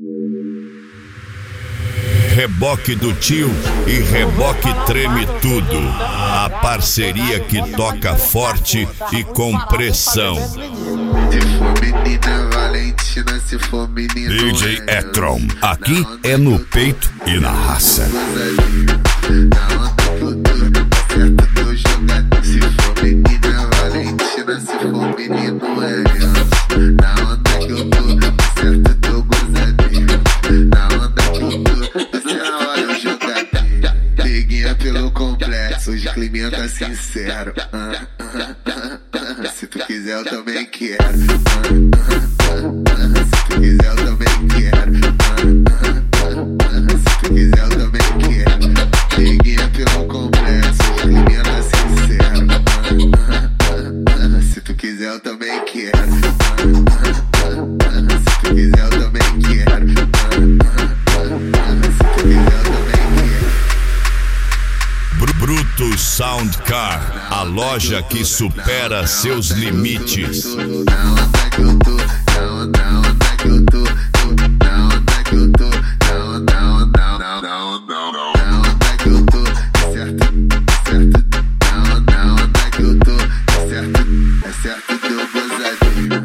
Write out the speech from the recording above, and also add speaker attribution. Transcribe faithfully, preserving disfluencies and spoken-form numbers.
Speaker 1: Reboque do tio e Reboque Treme Tudo. A parceria que toca forte e com pressão.
Speaker 2: Se for menina Valentina, se for menino
Speaker 1: D J Etron, aqui é no peito e na raça.
Speaker 2: Na onda que eu tô, certo tô jogado. Se for menina Valentina, se for menino Elias. Na onda que eu tô, certo tô gozadinho. Na onda que eu tô, você na hora eu jogadinho. Peguinha pelo complexo, hoje climinha tá sincero. Ah, ah, ah, ah. Se tu quiser eu também quero. Ah, ah, ah. Se tu quiser eu também quero. Ah, ah, ah. Se tu quiser eu também quero. Peguinha pelo complexo, hoje climinha tá sincero. Ah, ah, ah. Se tu quiser eu também quero. Ah, ah, ah. Se tu quiser eu também quero.
Speaker 1: Brutus Sound Car, a loja que supera seus limites.
Speaker 2: Na onda que eu tô, na onda que eu tô, na onda que eu tô, na onda, na onda, na onda, na onda que eu tô, é certo, é certo, na onda, na onda que eu tô, é certo, é certo, tô gozadinho.